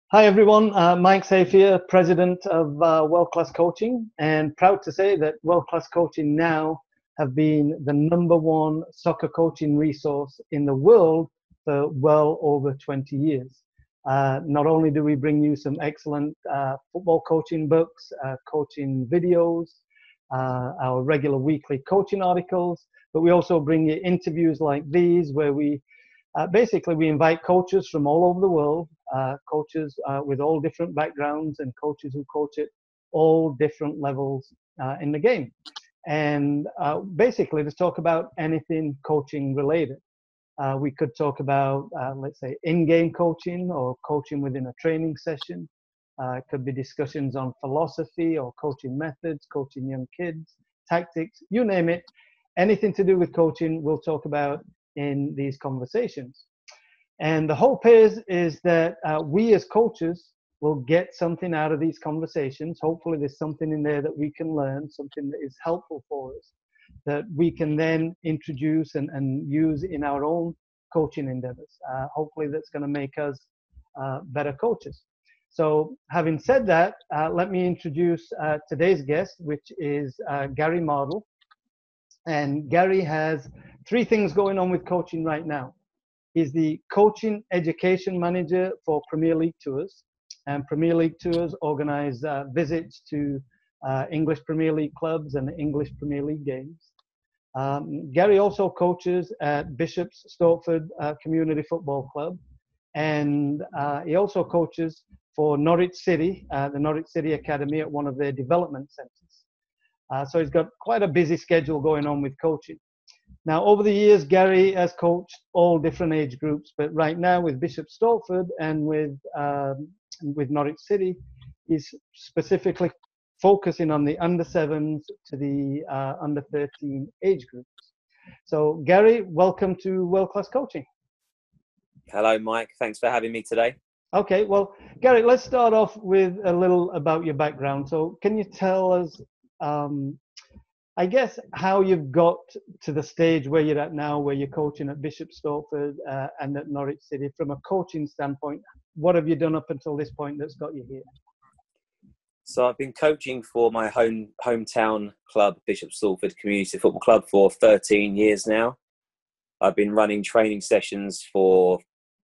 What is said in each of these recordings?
Hi everyone, Mike Safe here, President of World Class Coaching, and proud to say that World Class Coaching now have been the #1 soccer coaching resource in the world for well over 20 years. Not only do we bring you some excellent football coaching books, coaching videos, our regular weekly coaching articles, but we also bring you interviews like these where basically, we invite coaches from all over the world, coaches with all different backgrounds and coaches who coach at all different levels in the game. And basically, to talk about anything coaching related. We could talk about, let's say, in-game coaching or coaching within a training session. It could be discussions on philosophy or coaching methods, coaching young kids, tactics, you name it. Anything to do with coaching, we'll talk about in these conversations. And the hope is that we as coaches will get something out of these conversations. Hopefully there's something in there that we can learn, something that is helpful for us, that we can then introduce and use in our own coaching endeavors. Hopefully that's going to make us better coaches. So having said that, let me introduce today's guest, which is Gary Mardle. And Gary has 3 things going on with coaching right now. He's the coaching education manager for Premier League Tours. And Premier League Tours organize visits to English Premier League clubs and English Premier League games. Gary also coaches at Bishop's Stortford Community Football Club. And he also coaches for Norwich City, the Norwich City Academy at one of their development centers. So he's got quite a busy schedule going on with coaching. Now, over the years, Gary has coached all different age groups, but right now with Bishop Stortford and with Norwich City, he's specifically focusing on the under-7s to the under-13 age groups. So, Gary, welcome to World Class Coaching. Hello, Mike. Thanks for having me today. Okay, well, Gary, let's start off with a little about your background. So, can you tell us I guess how you've got to the stage where you're at now, where you're coaching at Bishop Stortford and at Norwich City. From a coaching standpoint, what have you done up until this point that's got you here? So I've been coaching for my hometown club, Bishop Stortford Community Football Club, for 13 years now. I've been running training sessions for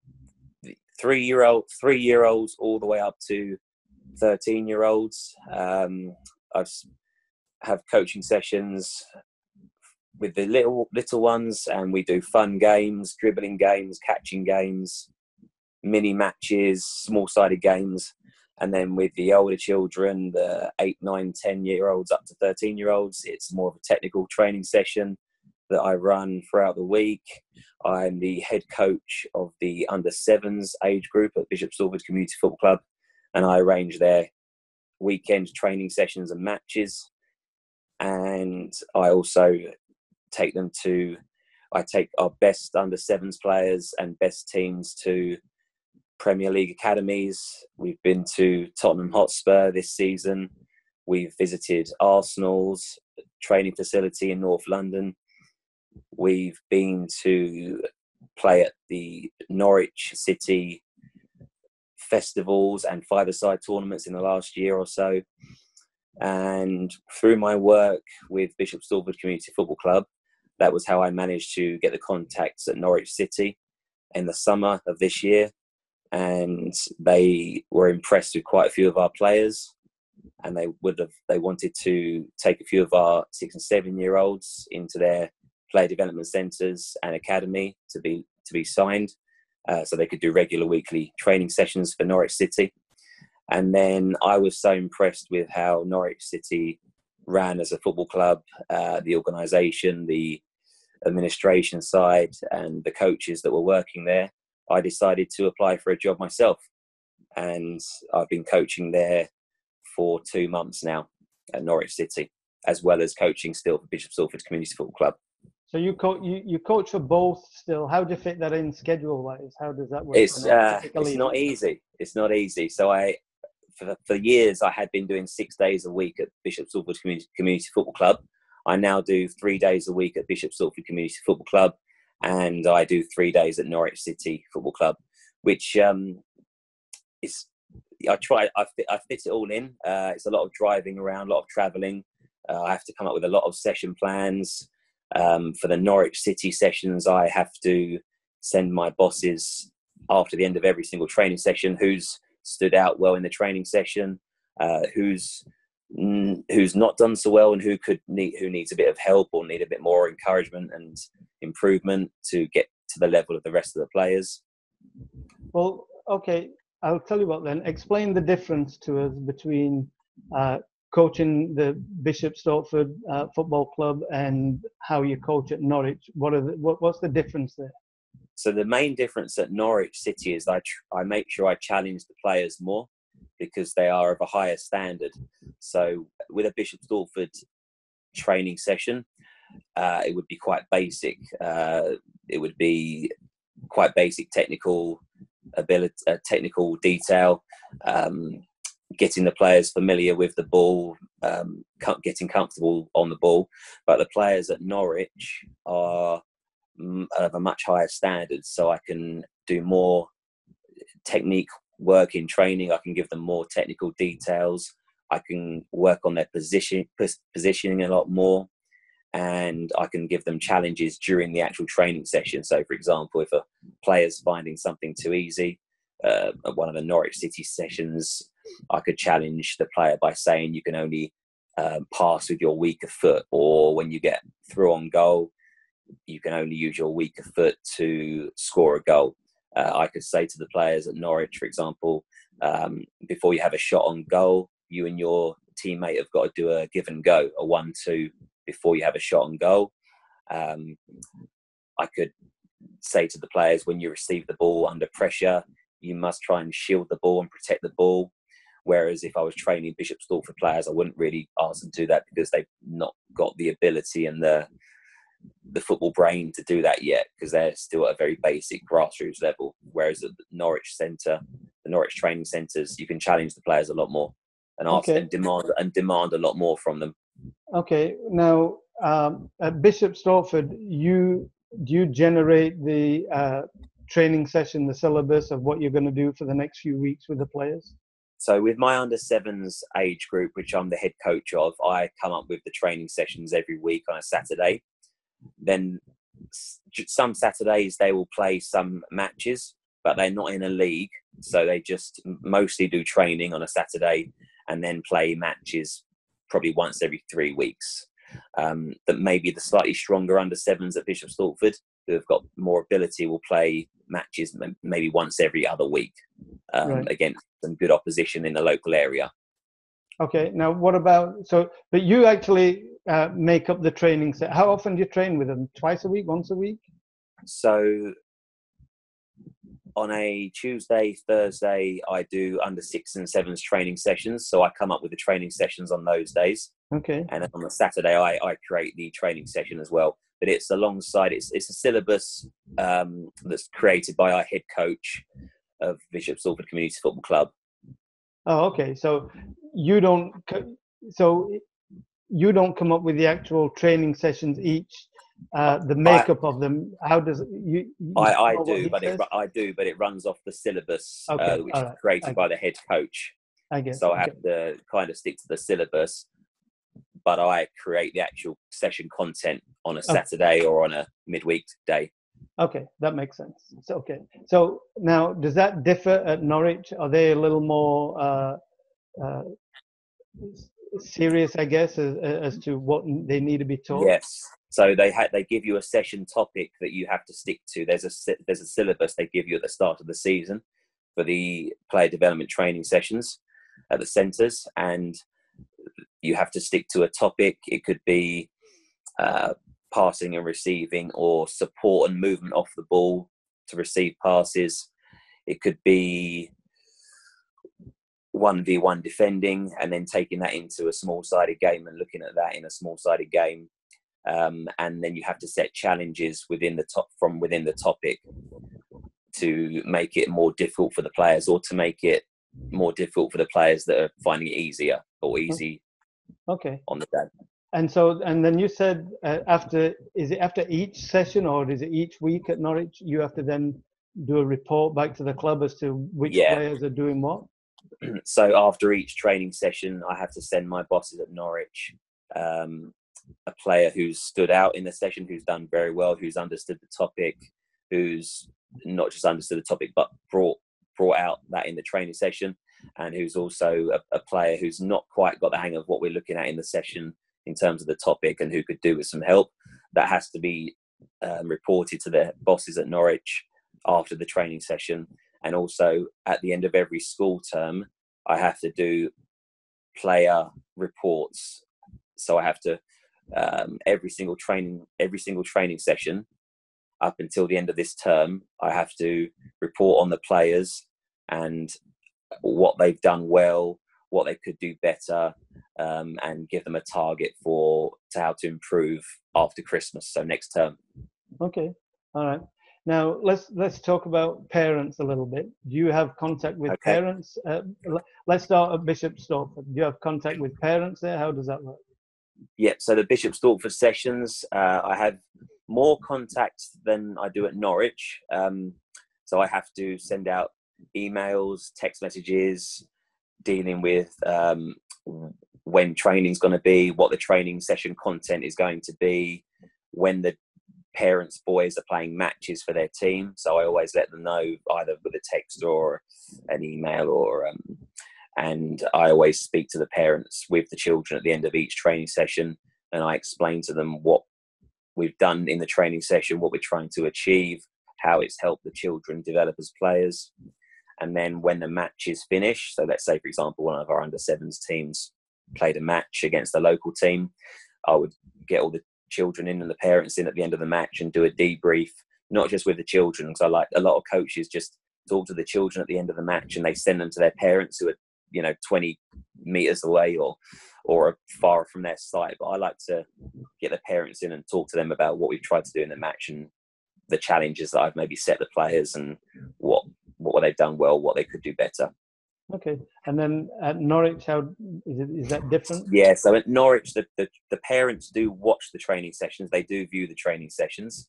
3-year-olds all the way up to 13-year-olds. I've have coaching sessions with the little ones, and we do fun games, dribbling games, catching games, mini matches, small-sided games. And then with the older children, the 8, 9, 10-year-olds up to 13-year-olds, it's more of a technical training session that I run throughout the week. I'm the head coach of the under-7s age group at Bishop Stortford Community Football Club, and I arrange their weekend training sessions and matches. And I also take our best under-7s players and best teams to Premier League academies. We've been to Tottenham Hotspur this season. We've visited Arsenal's training facility in North London. We've been to play at the Norwich City festivals and five-a-side tournaments in the last year or so. And through my work with Bishop Stortford Community Football Club, that was how I managed to get the contacts at Norwich City in the summer of this year. And they were impressed with quite a few of our players, and they wanted to take a few of our 6 and 7-year-olds into their player development centres and academy to be signed, so they could do regular weekly training sessions for Norwich City. And then I was so impressed with how Norwich City ran as a football club, the organisation, the administration side, and the coaches that were working there. I decided to apply for a job myself. And I've been coaching there for 2 months now at Norwich City, as well as coaching still for Bishop Stortford Community Football Club. So you coach for both still. How do you fit that in schedule-wise? How does that work? It's not easy. It's not easy. So for years, I had been doing 6 days a week at Bishop Stortford Community Football Club. I now do 3 days a week at Bishop Stortford Community Football Club, and I do 3 days at Norwich City Football Club, which is I try. I fit it all in. It's a lot of driving around, a lot of travelling. I have to come up with a lot of session plans. For the Norwich City sessions, I have to send my bosses after the end of every single training session who's stood out well in the training session, who's not done so well, and who needs a bit of help or need a bit more encouragement and improvement to get to the level of the rest of the players. Well, okay, I'll tell you what then. Explain the difference to us between coaching the Bishop Stortford Football Club and how you coach at Norwich. What's the difference there? So the main difference at Norwich City is I make sure I challenge the players more because they are of a higher standard. So with a Bishop Stortford training session, it would be quite basic. It would be quite basic technical ability, technical detail, getting the players familiar with the ball, getting comfortable on the ball. But the players at Norwich are of a much higher standard, so I can do more technique work in training. I can give them more technical details. I can work on their positioning a lot more, and I can give them challenges during the actual training session. So, for example, if a player's finding something too easy at one of the Norwich City sessions, I could challenge the player by saying you can only pass with your weaker foot, or when you get through on goal, you can only use your weaker foot to score a goal. I could say to the players at Norwich, for example, before you have a shot on goal, you and your teammate have got to do a give and go, a 1-2, before you have a shot on goal. I could say to the players, when you receive the ball under pressure, you must try and shield the ball and protect the ball. Whereas if I was training Bishop Stortford players, I wouldn't really ask them to do that because they've not got the ability and the football brain to do that yet, because they're still at a very basic grassroots level. Whereas at the Norwich Centre, the Norwich training centres, you can challenge the players a lot more and ask and demand a lot more from them. Okay, now at Bishop Stortford, do you generate the training session, the syllabus of what you're going to do for the next few weeks with the players? So with my under-7s age group, which I'm the head coach of, I come up with the training sessions every week on a Saturday. Then some Saturdays they will play some matches, but they're not in a league. So they just mostly do training on a Saturday and then play matches probably once every 3 weeks. That maybe the slightly stronger under-7s at Bishop Stortford, who have got more ability, will play matches maybe once every other week against some good opposition in the local area. Okay, now what about, but you actually make up the training set. How often do you train with them? Twice a week, once a week? So on a Tuesday, Thursday, I do under-6s and 7s training sessions. So I come up with the training sessions on those days. Okay. And on the Saturday, I create the training session as well. But it's alongside, it's a syllabus that's created by our head coach of Bishop Stortford Community Football Club. Oh, okay. So you don't come up with the actual training sessions each, the makeup of them. How does you? I do, but it runs off the syllabus, which is created by the head coach. I guess. So I have to kind of stick to the syllabus, but I create the actual session content on a Saturday or on a midweek day. Okay, that makes sense. So now, does that differ at Norwich? Are they a little more serious, I guess, as to what they need to be taught? Yes. So they give you a session topic that you have to stick to. There's a syllabus they give you at the start of the season for the player development training sessions at the centres, and you have to stick to a topic. It could be passing and receiving, or support and movement off the ball to receive passes. It could be 1v1 defending, and then taking that into a small-sided game and looking at that in a small-sided game. And then you have to set challenges within the topic to make it more difficult for the players, or to make it more difficult for the players that are finding it easier or easy on the day. And then you said is it after each session, or is it each week at Norwich you have to then do a report back to the club as to which players are doing what? So after each training session, I have to send my bosses at Norwich a player who's stood out in the session, who's done very well, who's understood the topic, who's not just understood the topic, but brought out that in the training session, and who's also a player who's not quite got the hang of what we're looking at in the session in terms of the topic and who could do with some help. That has to be reported to the bosses at Norwich after the training session. And also at the end of every school term, I have to do player reports. So I have to every single training session up until the end of this term, I have to report on the players and what they've done well, what they could do better, and give them a target to how to improve after Christmas, so next term. Okay, all right. Now let's talk about parents a little bit. Do you have contact with parents? Let's start at Bishop Stortford. Do you have contact with parents there? How does that work? Yeah, so the Bishop Stortford sessions, I have more contacts than I do at Norwich. So I have to send out emails, text messages, dealing with when training's going to be, what the training session content is going to be, when the parents' boys are playing matches for their team. So I always let them know either with a text or an email, and I always speak to the parents with the children at the end of each training session, and I explain to them what we've done in the training session, what we're trying to achieve, how it's helped the children develop as players. And then when the match is finished, so let's say, for example, one of our under-7s teams played a match against a local team, I would get all the children in and the parents in at the end of the match and do a debrief, not just with the children, because I like a lot of coaches just talk to the children at the end of the match and they send them to their parents who are 20 meters away or far from their site. But I like to get the parents in and talk to them about what we've tried to do in the match and the challenges that I've maybe set the players and what they've done well, what they could do better. Okay, and then at Norwich, how is that different? Yeah, so at Norwich, the parents do watch the training sessions. They do view the training sessions.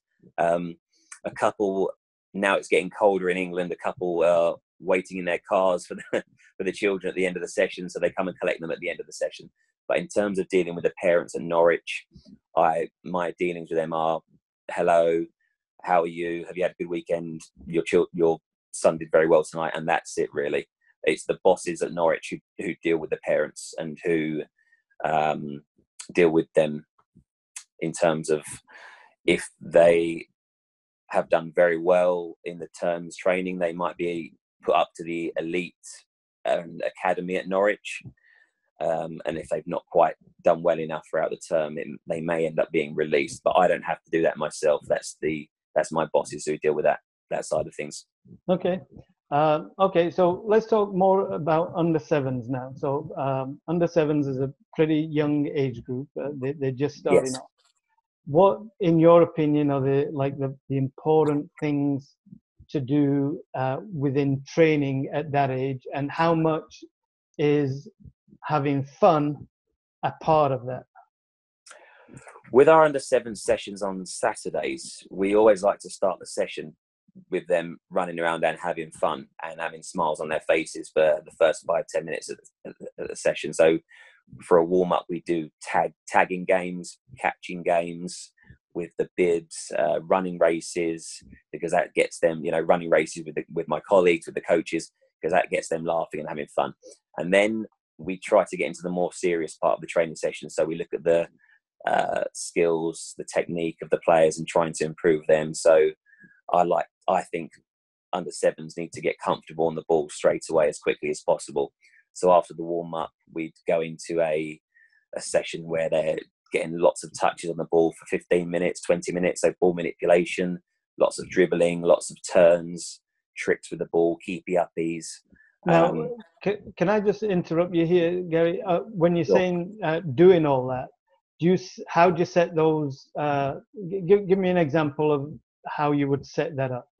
A couple, now it's getting colder in England, a couple are waiting in their cars for the children at the end of the session, so they come and collect them at the end of the session. But in terms of dealing with the parents at Norwich, my dealings with them are, hello, how are you? Have you had a good weekend? Your son did very well tonight, and that's it really. It's the bosses at Norwich who deal with the parents and who deal with them in terms of if they have done very well in the term's training, they might be put up to the elite academy at Norwich. And if they've not quite done well enough throughout the term, they may end up being released. But I don't have to do that myself. That's my bosses who deal with that side of things. Okay. Okay, so let's talk more about under-7s now. So under-7s is a pretty young age group. They're just starting off. What, in your opinion, are the important things to do within training at that age, and how much is having fun a part of that? With our under-7 sessions on Saturdays, we always like to start the session with them running around and having fun and having smiles on their faces for the first 5-10 minutes of the session. So for a warm-up, we do tagging games, catching games with the bibs, running races, because that gets them, running races with my colleagues, with the coaches, because that gets them laughing and having fun. And then we try to get into the more serious part of the training session. So we look at the skills, the technique of the players and trying to improve them. So I think under-7s need to get comfortable on the ball straight away as quickly as possible. So after the warm-up, we'd go into a session where they're getting lots of touches on the ball for 15 minutes, 20 minutes, so ball manipulation, lots of dribbling, lots of turns, tricks with the ball, keepy-uppies. Now, can I just interrupt you here, Gary? When you're saying doing all that, how do you set those? Give me an example of how you would set that up.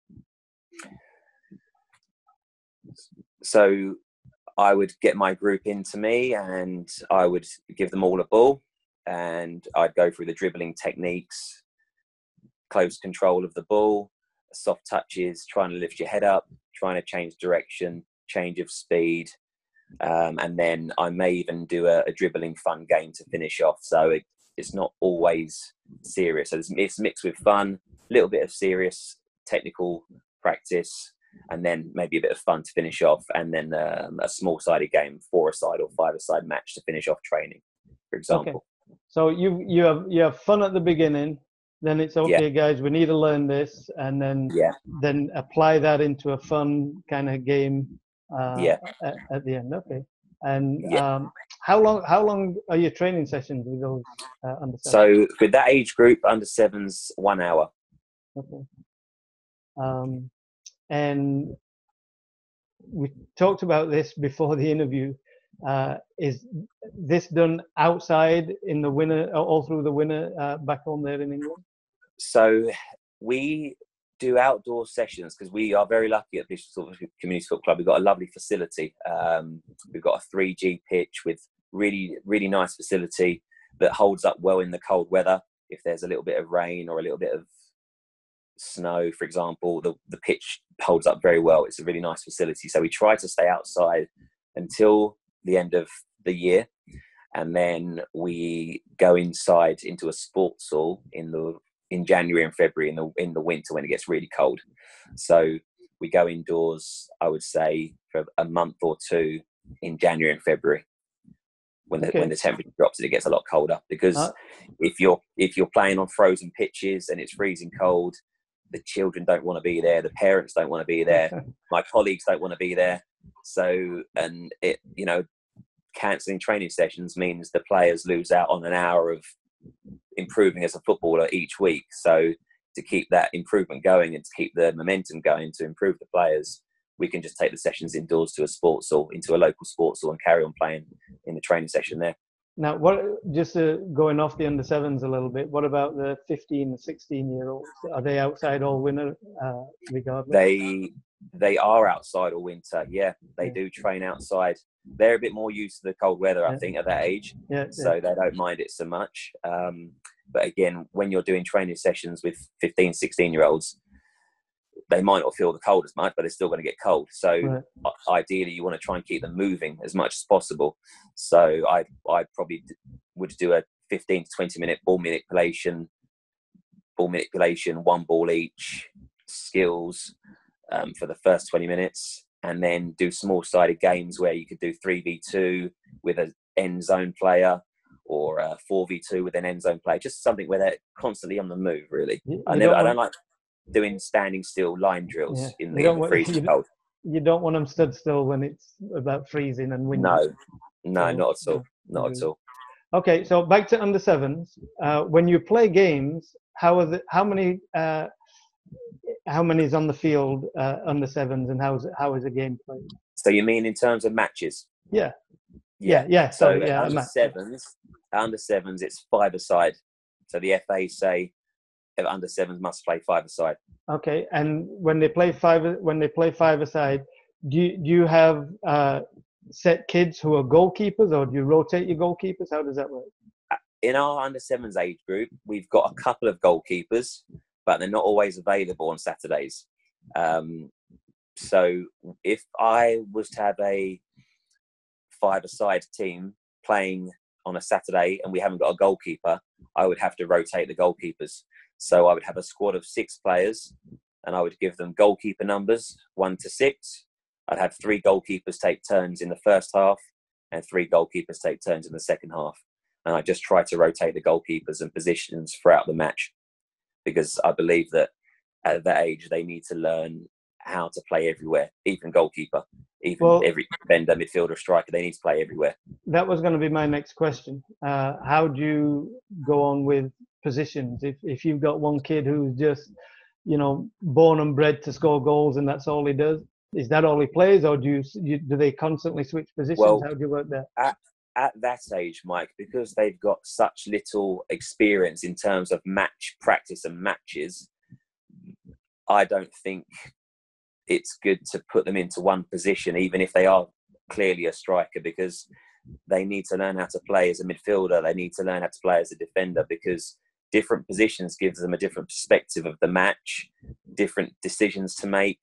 So I would get my group into me and I would give them all a ball and I'd go through the dribbling techniques, close control of the ball, soft touches, trying to lift your head up, trying to change direction, change of speed. And then I may even do a dribbling fun game to finish off. So it's not always serious. So it's mixed with fun, a little bit of serious technical practice, and then maybe a bit of fun to finish off, and then a small-sided game, 4-a-side or 5-a-side match to finish off training, for example. Okay. So you have fun at the beginning, then it's okay, guys, we need to learn this, and then apply that into a fun kind of game at the end. Okay. And how long are your training sessions with those under 7s? So with that age group, under 7s, 1 hour. Okay. And we talked about this before the interview. Is this done outside in the winter, all through the winter, back home there in England? So we do outdoor sessions because we are very lucky at Bishop's Community Football Club. We've got a lovely facility. We've got a 3G pitch with really, really nice facility that holds up well in the cold weather. If there's a little bit of rain or a little bit of snow, for example, the pitch holds up very well. It's a really nice facility. So we try to stay outside until the end of the year. And then we go inside into a sports hall in January and February in the winter when it gets really cold. So we go indoors, I would say, for a month or two in January and February when the temperature drops and it gets a lot colder. Because if you're playing on frozen pitches and it's freezing cold, the children don't want to be there, the parents don't want to be there, my colleagues don't want to be there. So, and cancelling training sessions means the players lose out on an hour of improving as a footballer each week. So to keep that improvement going and to keep the momentum going to improve the players, we can just take the sessions indoors to a sports hall, into a local sports hall, and carry on playing in the training session there. Now, just going off the under 7s a little bit, what about the 15 and 16-year-olds? Are they outside all winter regardless? They are outside all winter, They do train outside. They're a bit more used to the cold weather, I think, at that age. So they don't mind it so much. But again, when you're doing training sessions with 15, 16-year-olds, they might not feel the cold as much, but they're still going to get cold. So ideally, you want to try and keep them moving as much as possible. So I probably would do a 15 to 20-minute ball manipulation, one ball each, skills for the first 20 minutes. And then do small-sided games where you could do 3v2 with an end zone player, or 4v2 with an end zone player. Just something where they're constantly on the move, really. I don't like doing standing still line drills in the freezing cold. You don't want them stood still when it's about freezing and windy. No, not at all. Not at all. Okay, so back to under 7s. When you play games, how many is on the field under 7s, and how is a game played? So you mean in terms of matches? Yeah. So under 7s, it's 5-a-side. So the FA say under 7s must play 5-a-side. Okay, and when they play 5-a-side, do you have set kids who are goalkeepers, or do you rotate your goalkeepers? How does that work? In our under 7s age group, we've got a couple of goalkeepers, but they're not always available on Saturdays. So if I was to have a 5-a-side team playing on a Saturday and we haven't got a goalkeeper, I would have to rotate the goalkeepers. So I would have a squad of 6 players and I would give them goalkeeper numbers 1 to 6. I'd have 3 goalkeepers take turns in the first half and 3 goalkeepers take turns in the second half. And I just try to rotate the goalkeepers and positions throughout the match, because I believe that at that age they need to learn how to play everywhere, even goalkeeper, every defender, midfielder, striker, they need to play everywhere. That was going to be my next question. How do you go on with positions? If you've got one kid who's just, born and bred to score goals and that's all he does, is that all he plays, or do they constantly switch positions? Well, how do you work that? At that age, Mike, because they've got such little experience in terms of match practice and matches, I don't think it's good to put them into one position, even if they are clearly a striker, because they need to learn how to play as a midfielder. They need to learn how to play as a defender, because different positions gives them a different perspective of the match, different decisions to make.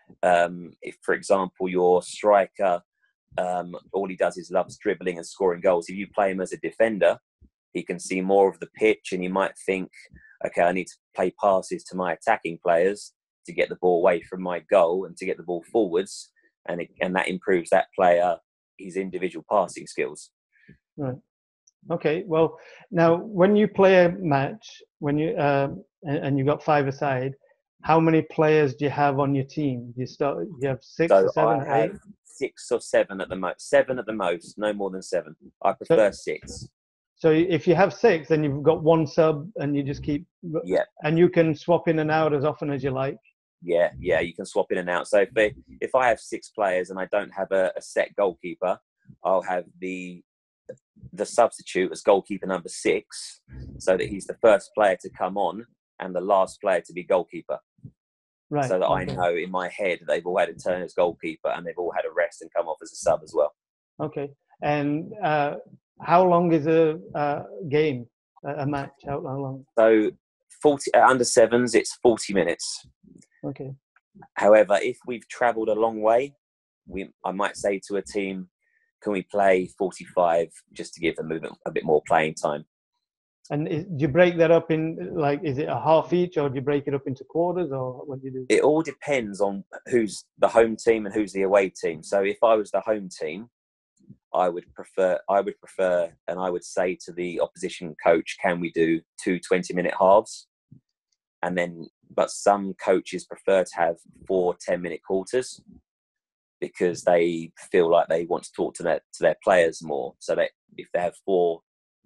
If, for example, your striker, all he does is loves dribbling and scoring goals, if you play him as a defender, he can see more of the pitch, and he might think, okay, I need to play passes to my attacking players to get the ball away from my goal and to get the ball forwards, and that improves that player, his individual passing skills. Right. Okay. Well, now when you play a match, when you and you got 5 aside, how many players do you have on your team? You have 6 or 7 or 8? I have 6 or 7 at the most. 7 at the most, no more than 7. I prefer 6. So if you have 6, then you've got 1 sub, and you just keep. Yeah. And you can swap in and out as often as you like. Yeah, you can swap in and out. So if I have 6 players and I don't have a set goalkeeper, I'll have the substitute as goalkeeper number 6, so that he's the first player to come on and the last player to be goalkeeper. Right. So that I know in my head they've all had a turn as goalkeeper and they've all had a rest and come off as a sub as well. Okay. And how long is a game, a match? How long? So 40 under 7s, it's 40 minutes. Okay. However, if we've travelled a long way, I might say to a team, can we play 45 just to give them a bit more playing time? And do you break that up in, like, is it a half each, or do you break it up into quarters, or what do you do? It all depends on who's the home team and who's the away team. So if I was the home team, I would prefer, and I would say to the opposition coach, can we do 2 20-minute halves? And then, but some coaches prefer to have 4 10-minute quarters, because they feel like they want to talk to their players more. So that if they have 4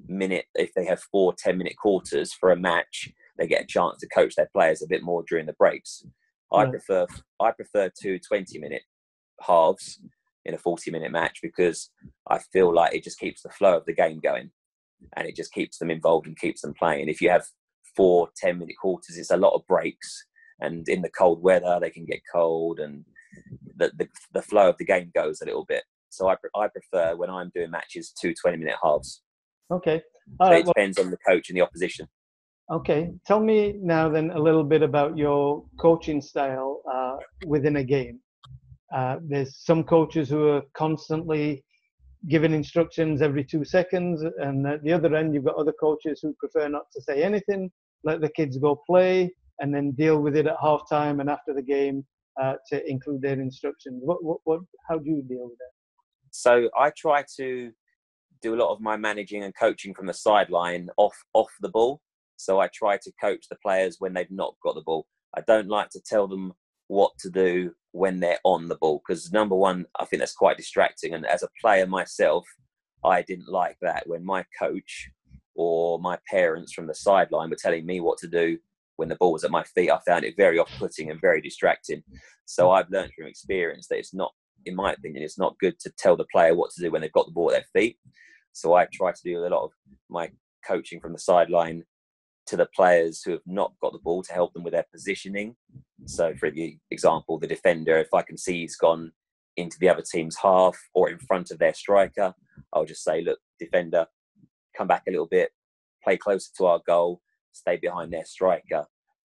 10-minute quarters for a match, they get a chance to coach their players a bit more during the breaks. I prefer 2 20-minute halves in a 40-minute match, because I feel like it just keeps the flow of the game going, and it just keeps them involved and keeps them playing. If you have 4 10-minute quarters, it's a lot of breaks, and in the cold weather they can get cold, and the flow of the game goes a little bit. So I prefer, when I'm doing matches, 2 20-minute halves. Okay. It depends on the coach and the opposition. Okay. Tell me now then a little bit about your coaching style within a game. There's some coaches who are constantly giving instructions every 2 seconds, and at the other end you've got other coaches who prefer not to say anything, let the kids go play, and then deal with it at halftime and after the game to include their instructions. How do you deal with that? So I try to do a lot of my managing and coaching from the sideline off the ball. So I try to coach the players when they've not got the ball. I don't like to tell them what to do when they're on the ball, because number one, I think that's quite distracting. And as a player myself, I didn't like that when my coach or my parents from the sideline were telling me what to do when the ball was at my feet. I found it very off-putting and very distracting. So I've learned from experience that it's not, in my opinion, it's not good to tell the player what to do when they've got the ball at their feet. So I try to do a lot of my coaching from the sideline to the players who have not got the ball, to help them with their positioning. So for the example, the defender, if I can see he's gone into the other team's half or in front of their striker, I'll just say, look, defender, come back a little bit, play closer to our goal, stay behind their striker.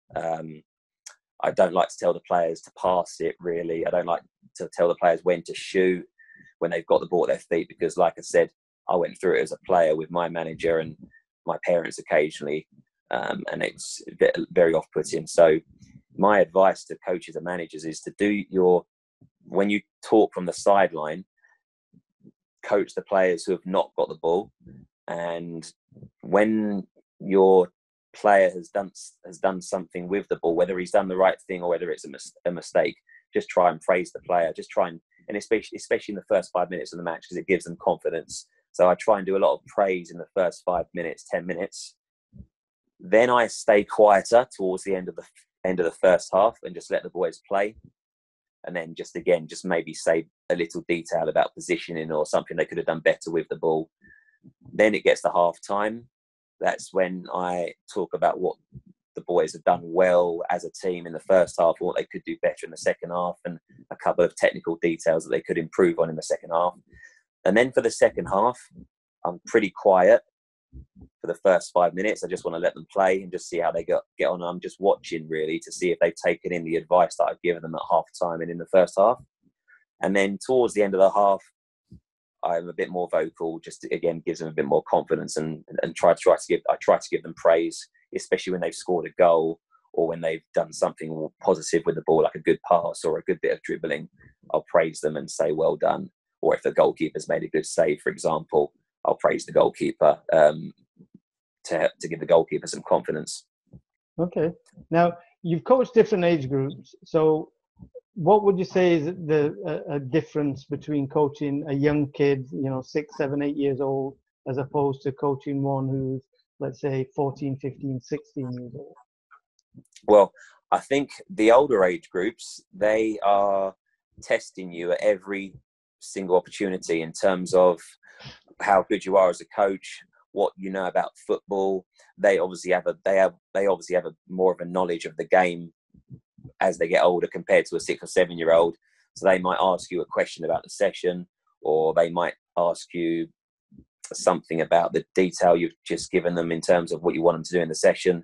I don't like to tell the players to pass it, really. I don't like to tell the players when to shoot when they've got the ball at their feet, because like I said, I went through it as a player with my manager and my parents occasionally, and it's very off-putting. So my advice to coaches and managers is to when you talk from the sideline, coach the players who have not got the ball, and when your player has done something with the ball, whether he's done the right thing or whether it's a mistake, just try and praise the player. Just try and especially in the first 5 minutes of the match, because it gives them confidence. So I try and do a lot of praise in the first 5 minutes, 10 minutes. Then I stay quieter towards the end of the first half and just let the boys play. And then just maybe say a little detail about positioning or something they could have done better with the ball. Then it gets to half time. That's when I talk about what the boys have done well as a team in the first half, or what they could do better in the second half, and a couple of technical details that they could improve on in the second half. And then for the second half, I'm pretty quiet, for the first 5 minutes. I just want to let them play and just see how they get on. I'm just watching really to see if they've taken in the advice that I've given them at half time and in the first half. And then towards the end of the half, I'm a bit more vocal, just to, again, gives them a bit more confidence and try to give them praise, especially when they've scored a goal or when they've done something positive with the ball, like a good pass or a good bit of dribbling. I'll praise them and say, well done. Or if the goalkeeper's made a good save, for example, I'll praise the goalkeeper to give the goalkeeper some confidence. Okay. Now, you've coached different age groups. So what would you say is a difference between coaching a young kid, 6, 7, 8 years old, as opposed to coaching one who's, let's say, 14, 15, 16 years old? Well, I think the older age groups, they are testing you at every single opportunity in terms of how good you are as a coach, what you know about football. They obviously have a more of a knowledge of the game as they get older compared to a 6 or 7 year old. So they might ask you a question about the session, or they might ask you something about the detail you've just given them in terms of what you want them to do in the session.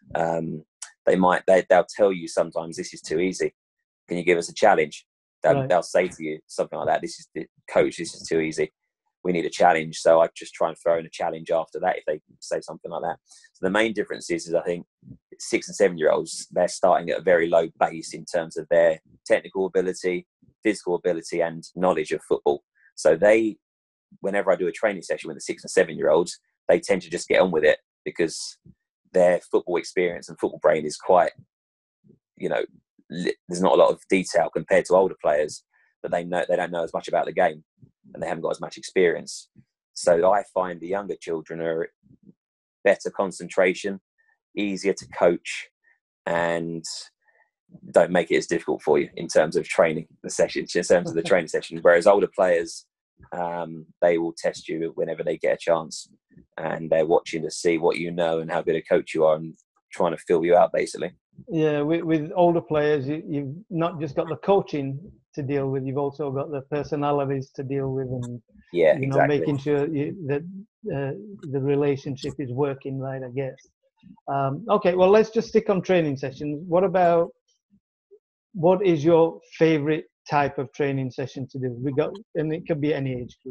They'll tell you sometimes, this is too easy. Can you give us a challenge? They'll say to you something like that. This is too easy. We need a challenge. So I just try and throw in a challenge after that if they say something like that. So the main difference is I think 6 and 7 year olds, they're starting at a very low base in terms of their technical ability, physical ability and knowledge of football. So whenever I do a training session with the 6 and 7 year olds, they tend to just get on with it because their football experience and football brain is quite, there's not a lot of detail compared to older players, but they don't know as much about the game and they haven't got as much experience. So I find the younger children are better concentration, easier to coach, and don't make it as difficult for you in terms of training the sessions, in terms of the training session. Whereas older players, they will test you whenever they get a chance, and they're watching to see what you know and how good a coach you are and trying to fill you out basically. Yeah, with older players, you've not just got the coaching to deal with, you've also got the personalities to deal with, and exactly. making sure that the relationship is working right, I guess. Okay, well, let's just stick on training sessions. What is your favorite type of training session to do? And it could be any age group.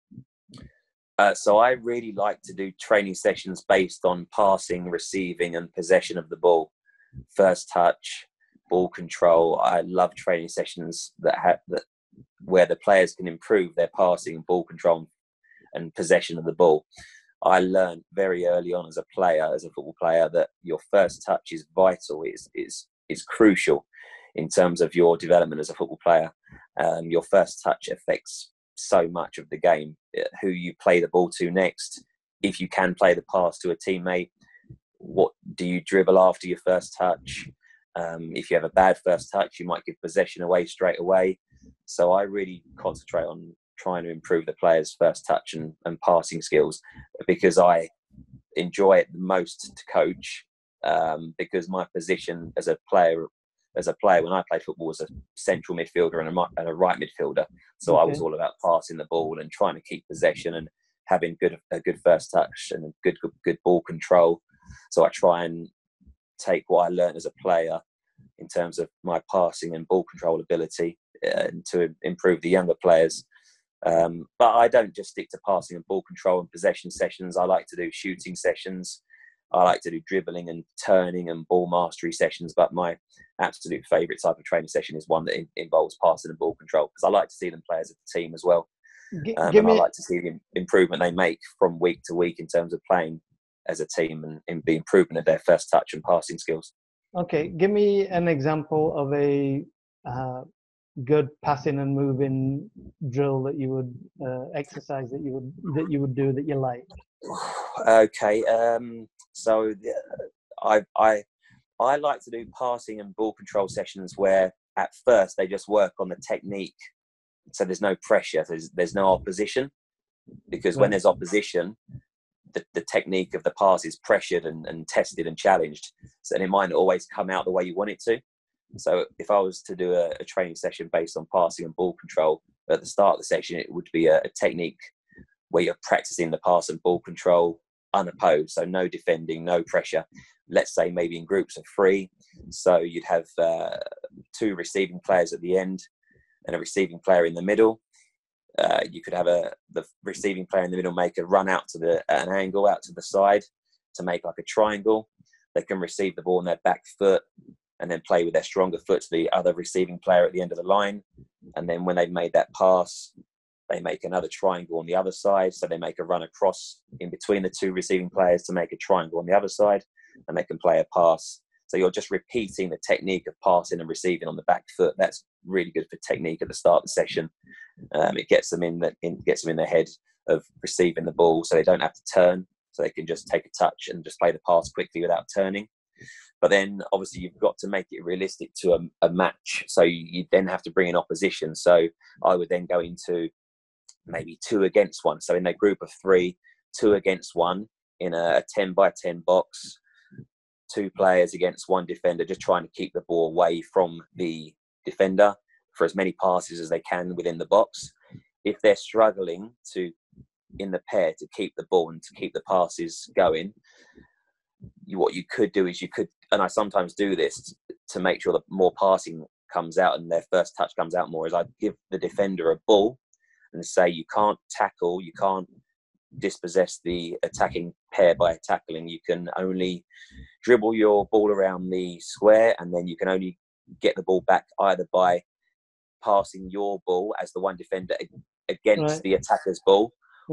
So I really like to do training sessions based on passing, receiving and possession of the ball. First touch, ball control. I love training sessions where the players can improve their passing, ball control and possession of the ball. I learned very early on as a football player, that your first touch is vital, is crucial in terms of your development as a football player. Your first touch affects so much of the game, who you play the ball to next, if you can play the pass to a teammate, what do you dribble after your first touch? If you have a bad first touch, you might give possession away straight away. So I really concentrate on trying to improve the players' first touch and passing skills, because I enjoy it the most to coach, because my position as a player when I played football was a central midfielder and a right midfielder. So I was all about passing the ball and trying to keep possession and having a good first touch and good ball control. So I try and take what I learned as a player in terms of my passing and ball control ability to improve the younger players. But I don't just stick to passing and ball control and possession sessions. I like to do shooting sessions. I like to do dribbling and turning and ball mastery sessions. But my absolute favourite type of training session is one that involves passing and ball control, because I like to see them play as a team as well. And I like to see the improvement they make from week to week in terms of playing as a team and the improvement of their first touch and passing skills. Okay, give me an example of a good passing and moving drill that you would exercise that you would do that you like. Okay, so I like to do passing and ball control sessions where at first they just work on the technique, so there's no pressure, there's no opposition, because when there's opposition, the technique of the pass is pressured and tested and challenged, so it might not always come out the way you want it to. So if I was to do a training session based on passing and ball control, at the start of the session it would be a technique where you're practicing the pass and ball control unopposed, so no defending, no pressure. Let's say maybe in groups of 3, so you'd have 2 receiving players at the end and a receiving player in the middle. You could have the receiving player in the middle make a run out to an angle out to the side to make like a triangle. They can receive the ball on their back foot and then play with their stronger foot to the other receiving player at the end of the line. And then when they've made that pass, they make another triangle on the other side. So they make a run across in between the 2 receiving players to make a triangle on the other side, and they can play a pass. So you're just repeating the technique of passing and receiving on the back foot. That's really good for technique at the start of the session. It gets them in their head of receiving the ball, so they don't have to turn. So they can just take a touch and just play the pass quickly without turning. But then obviously you've got to make it realistic to a match. So you then have to bring in opposition. So I would then go into maybe 2 against 1. So in a group of 3, 2 against 1 in a 10 by 10 box, 2 players against 1 defender, just trying to keep the ball away from the defender for as many passes as they can within the box. If they're struggling in the pair to keep the ball and to keep the passes going, what you could do is and I sometimes do this to make sure that more passing comes out and their first touch comes out more, is I'd give the defender a ball and say, you can't tackle, you can't dispossess the attacking pair by tackling. You can only dribble your ball around the square, and then you can only get the ball back either by passing your ball as the one defender against the attacker's ball,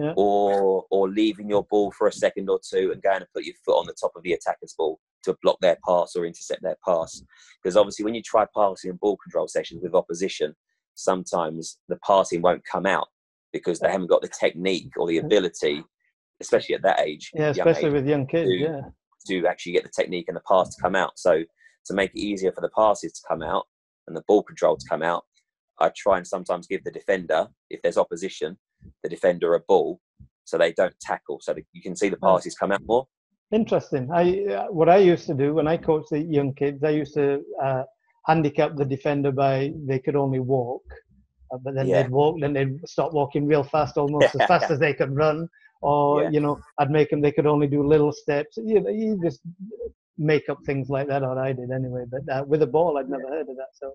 or leaving your ball for a second or 2 and going to put your foot on the top of the attacker's ball to block their pass or intercept their pass. Because obviously when you try passing and ball control sessions with opposition, sometimes the passing won't come out because they haven't got the technique or the ability, especially at that age. Yeah, especially with young kids, to actually get the technique and the pass to come out. So to make it easier for the passes to come out and the ball control to come out, I try and sometimes give the defender, if there's opposition, the defender a ball so they don't tackle, so that you can see the passes come out more. Interesting. What I used to do when I coached the young kids, I used to handicap the defender by they could only walk, but then they'd walk, then they'd stop walking real fast, almost as fast as they could run. Or I'd make them, they could only do little steps. You just make up things like that, or I did anyway. But with a ball, I'd never heard of that. So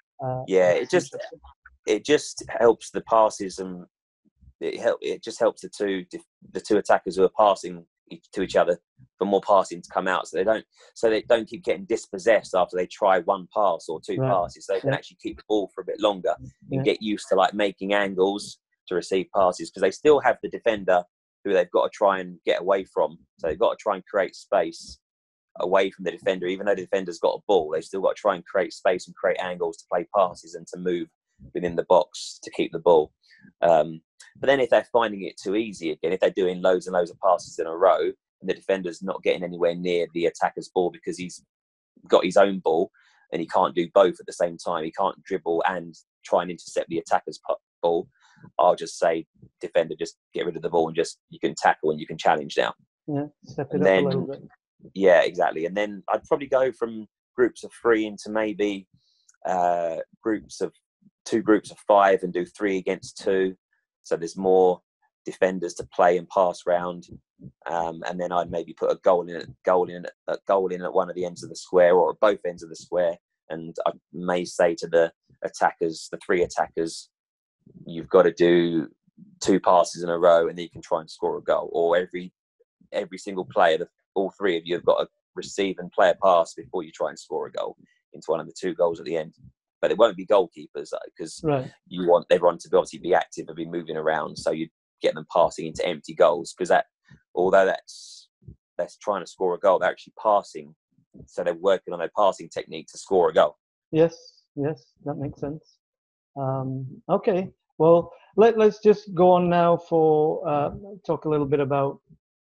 it just helps the passes, and it just helps the two attackers who are passing to each other for more passing to come out, so they don't keep getting dispossessed after they try 1 pass or 2 passes. So they can actually keep the ball for a bit longer and get used to like making angles to receive passes, because they still have the defender who they've got to try and get away from. So they've got to try and create space away from the defender. Even though the defender's got a ball, they've still got to try and create space and create angles to play passes and to move within the box to keep the ball. But then if they're finding it too easy again, if they're doing loads and loads of passes in a row and the defender's not getting anywhere near the attacker's ball because he's got his own ball and he can't do both at the same time, he can't dribble and try and intercept the attacker's ball, I'll just say, defender, just get rid of the ball and just, you can tackle and you can challenge now. Step it up a little bit. Yeah, exactly. And then I'd probably go from groups of 3 into maybe 2 groups of 5 and do 3 against 2. So there's more defenders to play and pass round. And then I'd maybe put a goal in at one of the ends of the square or at both ends of the square. And I may say to the attackers, the 3 attackers, you've got to do 2 passes in a row and then you can try and score a goal. Or every single player, all 3 of you have got to receive and play a pass before you try and score a goal into one of the 2 goals at the end. But it won't be goalkeepers, because you want everyone to obviously be active and be moving around. So you get them passing into empty goals, because although that's trying to score a goal, they're actually passing. So they're working on their passing technique to score a goal. Yes, that makes sense. Okay, well, let's just go on now for talk a little bit about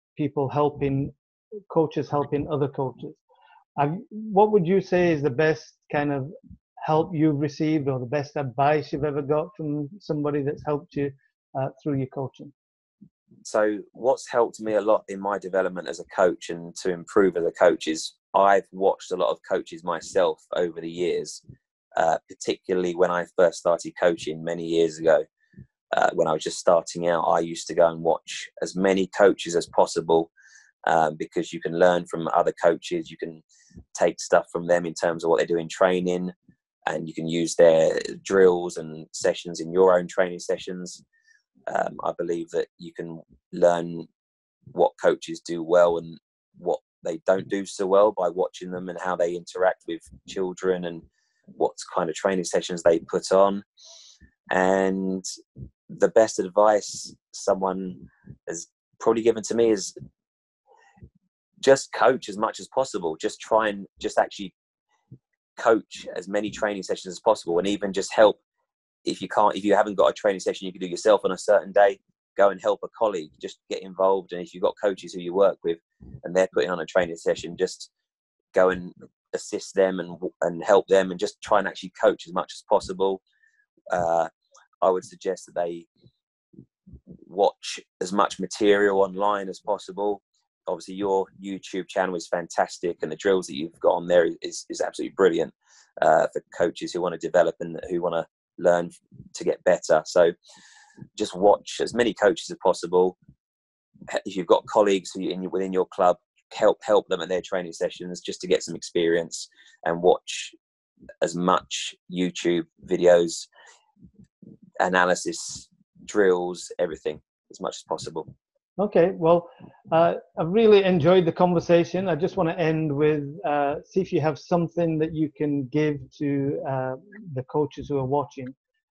coaches helping other coaches. What would you say is the best kind of help you've received, or the best advice you've ever got from somebody that's helped you through your coaching? So what's helped me a lot in my development as a coach and to improve as a coach is I've watched a lot of coaches myself over the years, particularly when I first started coaching many years ago. When I was just starting out, I used to go and watch as many coaches as possible because you can learn from other coaches. You can take stuff from them in terms of what they do in training, and you can use their drills and sessions in your own training sessions. I believe that you can learn what coaches do well and what they don't do so well by watching them and how they interact with children and what kind of training sessions they put on. And the best advice someone has probably given to me is just coach as much as possible. Just try and just actually coach as many training sessions as possible, and even just help if you haven't got a training session you can do yourself on a certain day, go and help a colleague. Just get involved. And if you've got coaches who you work with and they're putting on a training session, just go and assist them and help them, and just try and actually coach as much as possible. I would suggest that they watch as much material online as possible. Obviously, your YouTube channel is fantastic, and the drills that you've got on there is absolutely brilliant for coaches who want to develop and who want to learn to get better. So just watch as many coaches as possible. If you've got colleagues within your club, help them at their training sessions just to get some experience, and watch as much YouTube videos, analysis, drills, everything as much as possible. Okay, well, I really enjoyed the conversation. I just want to end with, see if you have something that you can give to the coaches who are watching.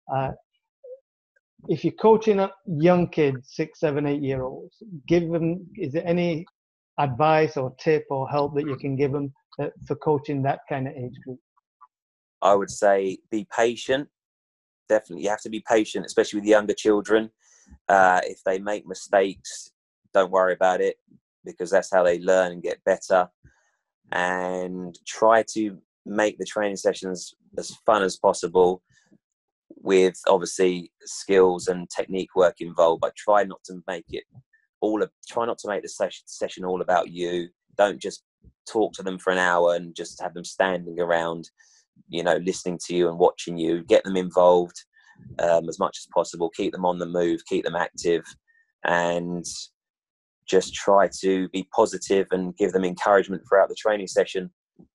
If you're coaching young kids, 6, 7, 8-year-olds, is there any advice or tip or help that you can give them for coaching that kind of age group? I would say be patient. Definitely, you have to be patient, especially with younger children. If they make mistakes, don't worry about it, because that's how they learn and get better. And try to make the training sessions as fun as possible, with obviously skills and technique work involved. But try not to make the session all about you. Don't just talk to them for an hour and just have them standing around, listening to you and watching you. Get them involved as much as possible. Keep them on the move, keep them active, and just try to be positive and give them encouragement throughout the training session,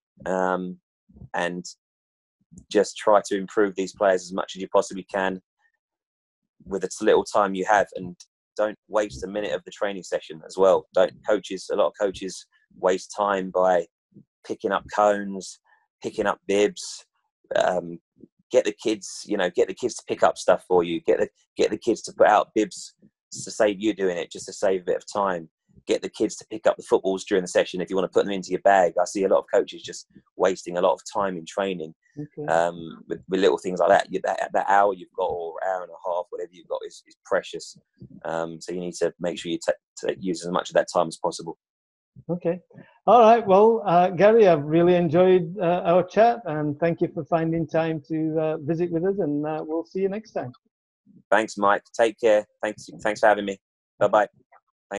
and just try to improve these players as much as you possibly can with as little time you have. And don't waste a minute of the training session as well. A lot of coaches waste time by picking up cones, picking up bibs. Get the kids to pick up stuff for you. Get the kids to put out bibs to save you doing it, just to save a bit of time. Get the kids to pick up the footballs during the session if you want to put them into your bag. I see a lot of coaches just wasting a lot of time in training. Okay. With little things like that. That hour you've got, or hour and a half, whatever you've got, is precious. So you need to make sure you use as much of that time as possible. Okay. All right. Well, Gary, I've really enjoyed our chat, and thank you for finding time to visit with us, and we'll see you next time. Thanks, Mike. Take care. Thanks for having me. Bye-bye.